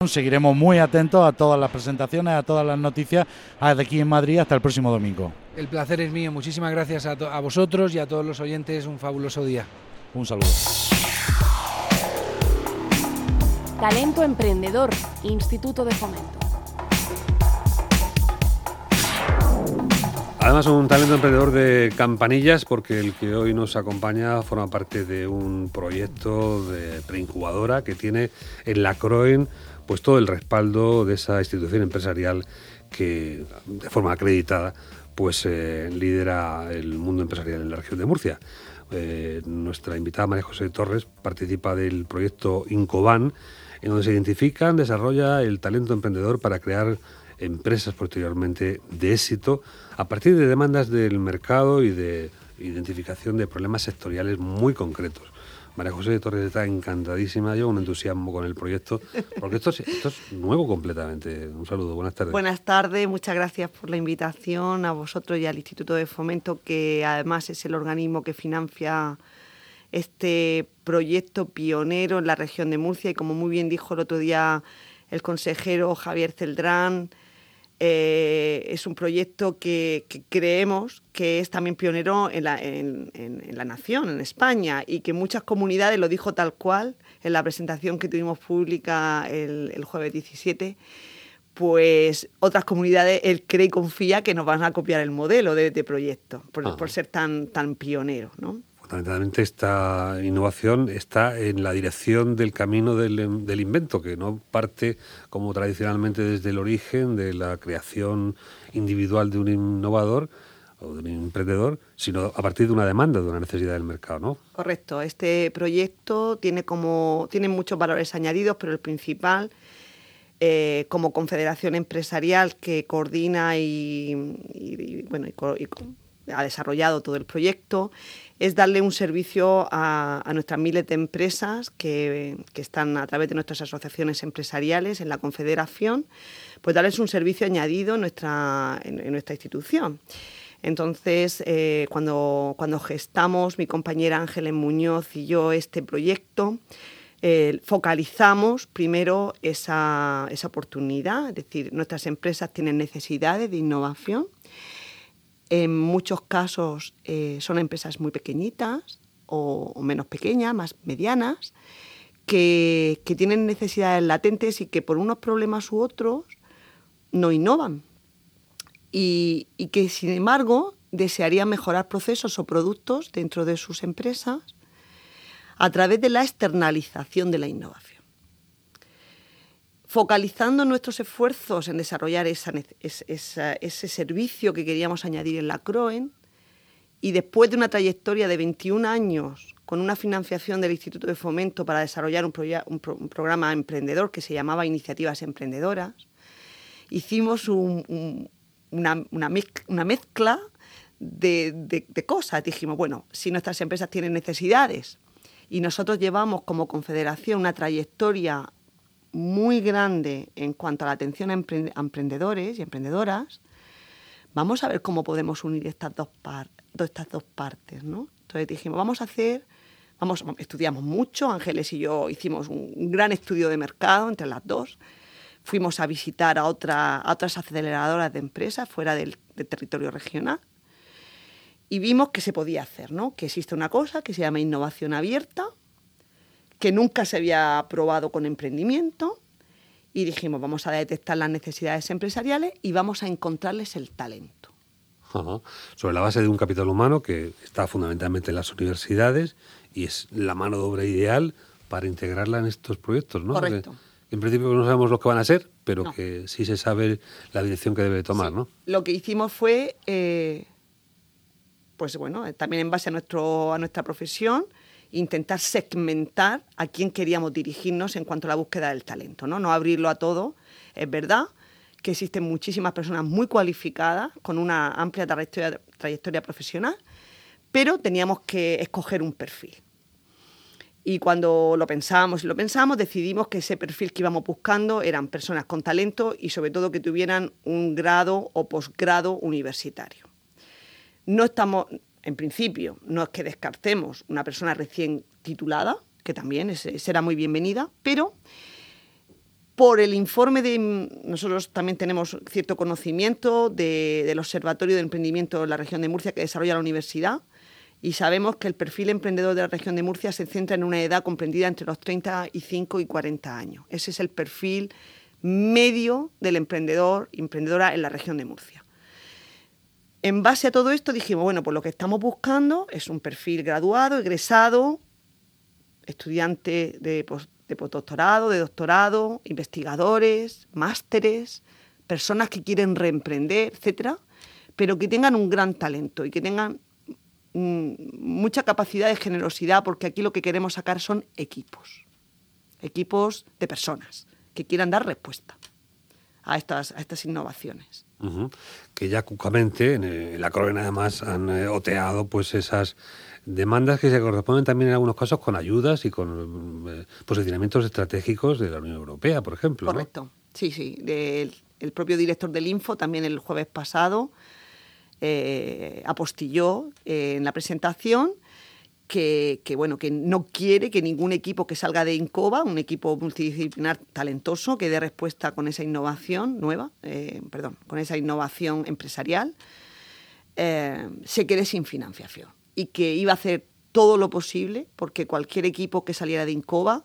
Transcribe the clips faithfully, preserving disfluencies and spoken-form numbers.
Seguiremos muy atentos a todas las presentaciones, a todas las noticias de aquí en Madrid hasta el próximo domingo. El placer es mío, muchísimas gracias a, a vosotros y a todos los oyentes, un fabuloso día. Un saludo. Talento Emprendedor, Instituto de Fomento. Además, un talento emprendedor de campanillas, porque el que hoy nos acompaña forma parte de un proyecto de preincubadora que tiene en la CROEN pues todo el respaldo de esa institución empresarial que, de forma acreditada, pues eh, lidera el mundo empresarial en la región de Murcia. Eh, nuestra invitada María José Torres participa del proyecto Incoban, en donde se identifica, desarrolla el talento emprendedor para crear empresas posteriormente de éxito a partir de demandas del mercado y de identificación de problemas sectoriales muy concretos. María José Torres está encantadísima, lleva un entusiasmo con el proyecto, porque esto es, esto es nuevo completamente. Un saludo, buenas tardes. Buenas tardes, muchas gracias por la invitación a vosotros y al Instituto de Fomento, que además es el organismo que financia este proyecto pionero en la región de Murcia, y como muy bien dijo el otro día el consejero Javier Celdrán, Eh, es un proyecto que, que creemos que es también pionero en la, en, en, en la nación, en España, y que muchas comunidades, lo dijo tal cual en la presentación que tuvimos pública el, el jueves diecisiete, pues otras comunidades él cree y confía que nos van a copiar el modelo de este proyecto, por, por ser tan, tan pionero, ¿no? Fundamentalmente esta innovación está en la dirección del camino del, del invento, que no parte como tradicionalmente desde el origen de la creación individual de un innovador o de un emprendedor, sino a partir de una demanda, de una necesidad del mercado, ¿no? Correcto. Este proyecto tiene, como, tiene muchos valores añadidos, pero el principal, eh, como confederación empresarial que coordina y, y, y bueno, y, y ha desarrollado todo el proyecto, es darle un servicio a, a nuestras miles de empresas que, que están a través de nuestras asociaciones empresariales en la Confederación, pues darles un servicio añadido en nuestra, en, en nuestra institución. Entonces, eh, cuando, cuando gestamos mi compañera Ángeles Muñoz y yo este proyecto, eh, focalizamos primero esa, esa oportunidad, es decir, nuestras empresas tienen necesidades de innovación. En muchos casos eh, son empresas muy pequeñitas o, o menos pequeñas, más medianas, que, que tienen necesidades latentes y que por unos problemas u otros no innovan. Y, y que, sin embargo, desearían mejorar procesos o productos dentro de sus empresas a través de la externalización de la innovación. Focalizando nuestros esfuerzos en desarrollar esa, esa, ese servicio que queríamos añadir en la CROEN, y después de una trayectoria de veintiún años con una financiación del Instituto de Fomento para desarrollar un, proya- un, pro- un programa emprendedor que se llamaba Iniciativas Emprendedoras, hicimos un, un, una, una, mezcla, una mezcla de, de, de cosas. Dijimos, bueno, si nuestras empresas tienen necesidades y nosotros llevamos como confederación una trayectoria muy grande en cuanto a la atención a, empre- a emprendedores y emprendedoras, vamos a ver cómo podemos unir estas dos, par- estas dos partes, ¿no? Entonces dijimos, vamos a hacer, vamos, estudiamos mucho, Ángeles y yo hicimos un, un gran estudio de mercado entre las dos, fuimos a visitar a, otra, a otras aceleradoras de empresas fuera del, del territorio regional y vimos que se podía hacer, ¿no? Que existe una cosa que se llama innovación abierta, que nunca se había probado con emprendimiento, y dijimos, vamos a detectar las necesidades empresariales y vamos a encontrarles el talento. Ajá. Sobre la base de un capital humano que está fundamentalmente en las universidades y es la mano de obra ideal para integrarla en estos proyectos, ¿no? Correcto. Porque en principio no sabemos lo que van a ser, pero No. que sí se sabe la dirección que debe tomar, Sí. ¿no? Lo que hicimos fue, eh, pues bueno, también en base a, nuestro, a nuestra profesión, intentar segmentar a quién queríamos dirigirnos en cuanto a la búsqueda del talento, ¿no? No abrirlo a todo. Es verdad que existen muchísimas personas muy cualificadas, con una amplia trayectoria, trayectoria profesional, pero teníamos que escoger un perfil. Y cuando lo pensábamos y lo pensamos, decidimos que ese perfil que íbamos buscando eran personas con talento y sobre todo que tuvieran un grado o posgrado universitario. No estamos... En principio, no es que descartemos una persona recién titulada, que también es, será muy bienvenida, pero por el informe de... Nosotros también tenemos cierto conocimiento de, del Observatorio de Emprendimiento de la región de Murcia que desarrolla la universidad, y sabemos que el perfil emprendedor de la región de Murcia se centra en una edad comprendida entre los treinta y cinco y cuarenta años. Ese es el perfil medio del emprendedor, emprendedora en la región de Murcia. En base a todo esto dijimos, bueno, pues lo que estamos buscando es un perfil graduado, egresado, estudiante de, post, de postdoctorado, de doctorado, investigadores, másteres, personas que quieren reemprender, etcétera, pero que tengan un gran talento y que tengan mucha capacidad de generosidad, porque aquí lo que queremos sacar son equipos, equipos de personas que quieran dar respuesta a estas, a estas innovaciones. Uh-huh. Que ya cucamente en, en la Croen además han eh, oteado pues esas demandas que se corresponden también en algunos casos con ayudas y con eh, posicionamientos estratégicos de la Unión Europea, por ejemplo. Correcto, ¿no? Sí, sí. El, el propio director del Info también el jueves pasado Eh, apostilló eh, en la presentación que, que, bueno, que no quiere que ningún equipo que salga de INCOBA, un equipo multidisciplinar talentoso que dé respuesta con esa innovación nueva, eh, perdón, con esa innovación empresarial, eh, se quede sin financiación, y que iba a hacer todo lo posible porque cualquier equipo que saliera de INCOBA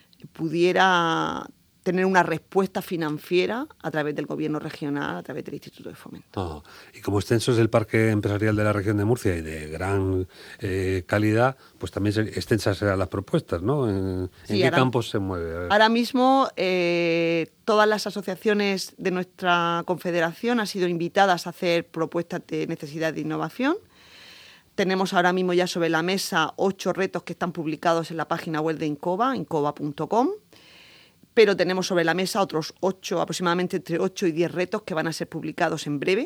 pudiera tener una respuesta financiera a través del gobierno regional, a través del Instituto de Fomento. Oh, y como extenso es el parque empresarial de la región de Murcia y de gran eh, calidad, pues también extensas serán las propuestas, ¿no? ¿En, sí, ¿en qué ahora, campos se mueve? Ahora mismo eh, todas las asociaciones de nuestra confederación han sido invitadas a hacer propuestas de necesidad de innovación. Tenemos ahora mismo ya sobre la mesa ocho retos que están publicados en la página web de INCOBA, incoba punto com. Pero tenemos sobre la mesa otros ocho, aproximadamente entre ocho y diez retos que van a ser publicados en breve,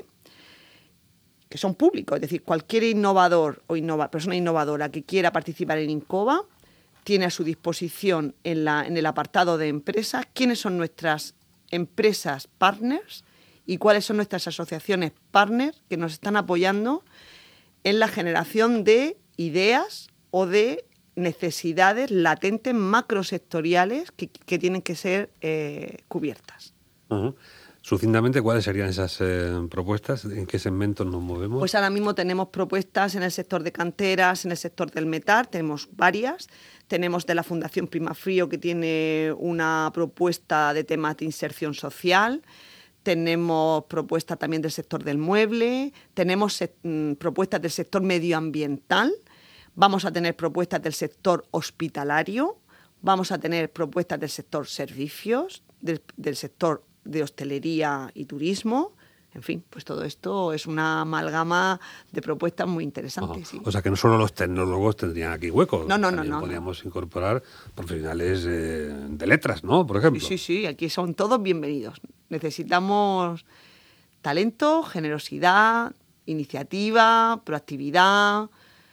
que son públicos. Es decir, cualquier innovador o innova, persona innovadora que quiera participar en INCOBA tiene a su disposición en, la, en el apartado de empresas quiénes son nuestras empresas partners y cuáles son nuestras asociaciones partners que nos están apoyando en la generación de ideas o de necesidades latentes macrosectoriales que, que tienen que ser eh, cubiertas. Uh-huh. Sucintamente, ¿cuáles serían esas eh, propuestas? ¿En qué segmentos nos movemos? Pues ahora mismo tenemos propuestas en el sector de canteras, en el sector del metal, tenemos varias. Tenemos de la Fundación Primafrío, que tiene una propuesta de temas de inserción social. Tenemos propuestas también del sector del mueble. Tenemos eh, propuestas del sector medioambiental. Vamos a tener propuestas del sector hospitalario, vamos a tener propuestas del sector servicios, del, del sector de hostelería y turismo. En fin, pues todo esto es una amalgama de propuestas muy interesantes. Sí. O sea que no solo los tecnólogos tendrían aquí hueco. No, no, no. También no podríamos no. incorporar profesionales eh, de letras, ¿no? Por ejemplo. Sí, sí, sí, aquí son todos bienvenidos. Necesitamos talento, generosidad, iniciativa, proactividad,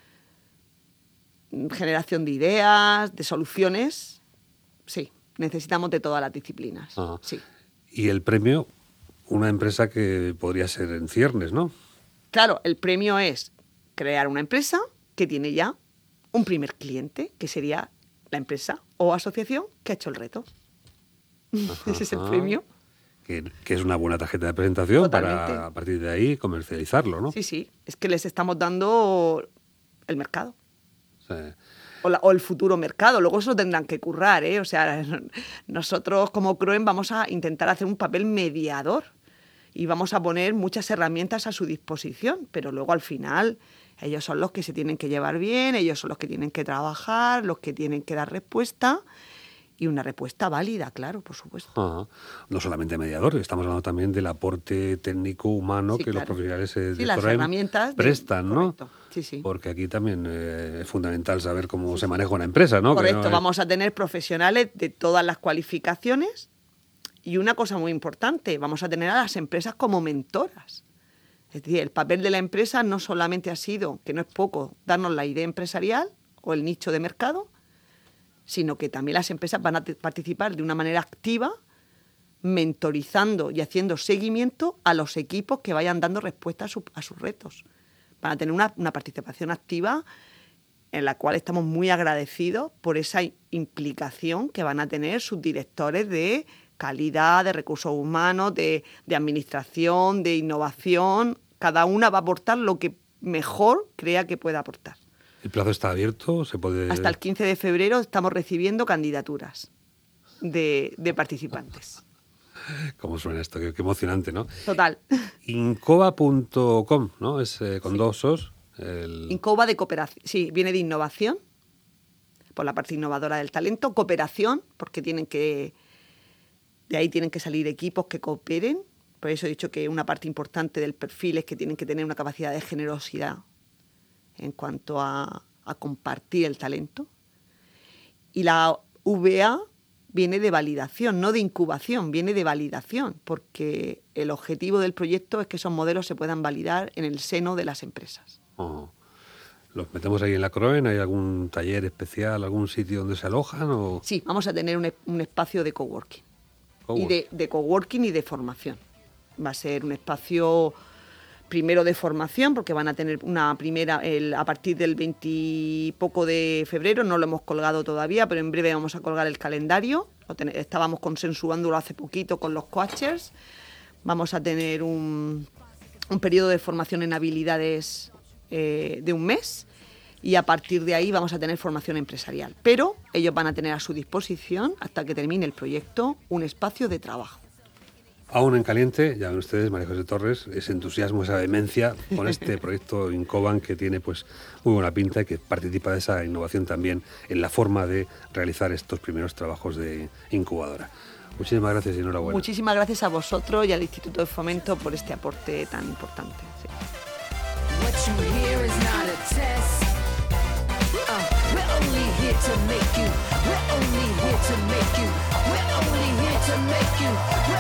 generación de ideas, de soluciones. Sí, necesitamos de todas las disciplinas. Ajá. Sí. Y el premio, una empresa que podría ser en ciernes, ¿no? Claro, el premio es crear una empresa que tiene ya un primer cliente, que sería la empresa o asociación que ha hecho el reto. Ajá. Ese es el premio. Que, que es una buena tarjeta de presentación. Totalmente. Para a partir de ahí comercializarlo, ¿no? Sí, sí, es que les estamos dando el mercado. Sí. O, la, o el futuro mercado, luego eso tendrán que currar, ¿eh? O sea, nosotros como Croen vamos a intentar hacer un papel mediador y vamos a poner muchas herramientas a su disposición, pero luego al final ellos son los que se tienen que llevar bien, ellos son los que tienen que trabajar, los que tienen que dar respuesta. Y una respuesta válida, claro, por supuesto. Ajá. No solamente mediador, estamos hablando también del aporte técnico humano sí, que claro. los profesionales eh, sí, de las Croen herramientas prestan, de... ¿no? Correcto. Sí, sí. Porque aquí también eh, es fundamental saber cómo sí, se maneja una empresa, ¿no? Correcto, no es... vamos a tener profesionales de todas las cualificaciones y una cosa muy importante, vamos a tener a las empresas como mentoras. Es decir, el papel de la empresa no solamente ha sido, que no es poco, darnos la idea empresarial o el nicho de mercado, sino que también las empresas van a participar de una manera activa, mentorizando y haciendo seguimiento a los equipos que vayan dando respuesta a, su, a sus retos. Van a tener una, una participación activa en la cual estamos muy agradecidos por esa implicación que van a tener sus directores de calidad, de recursos humanos, de, de administración, de innovación. Cada una va a aportar lo que mejor crea que pueda aportar. ¿El plazo está abierto? ¿Se puede...? Hasta el quince de febrero estamos recibiendo candidaturas de, de participantes. ¿Cómo suena esto? Qué, qué emocionante, ¿no? Total. Incoba punto com, ¿no? Es eh, con sí. dos os. El... Incoba de cooperación. Sí, viene de innovación, por la parte innovadora del talento. Cooperación, porque tienen que... De ahí tienen que salir equipos que cooperen. Por eso he dicho que una parte importante del perfil es que tienen que tener una capacidad de generosidad en cuanto a, a compartir el talento. Y la V A viene de validación, no de incubación, viene de validación, porque el objetivo del proyecto es que esos modelos se puedan validar en el seno de las empresas. Oh. ¿Los metemos ahí en la Croen? ¿Hay algún taller especial, algún sitio donde se alojan? O... Sí, vamos a tener un, un espacio de coworking. coworking. Y de, de coworking y de formación. Va a ser un espacio primero de formación, porque van a tener una primera, el, a partir del veinte y poco de febrero, no lo hemos colgado todavía, pero en breve vamos a colgar el calendario. Lo ten, estábamos consensuándolo hace poquito con los coaches. Vamos a tener un, un periodo de formación en habilidades eh, de un mes, y a partir de ahí vamos a tener formación empresarial. Pero ellos van a tener a su disposición, hasta que termine el proyecto, un espacio de trabajo. Aún en caliente, ya ven ustedes, María José Torres, ese entusiasmo, esa vehemencia con este proyecto Incoban, que tiene pues muy buena pinta y que participa de esa innovación también en la forma de realizar estos primeros trabajos de incubadora. Muchísimas gracias y enhorabuena. Muchísimas gracias a vosotros y al Instituto de Fomento por este aporte tan importante. Sí. To make you, we're only here to make you, we're only here to make you.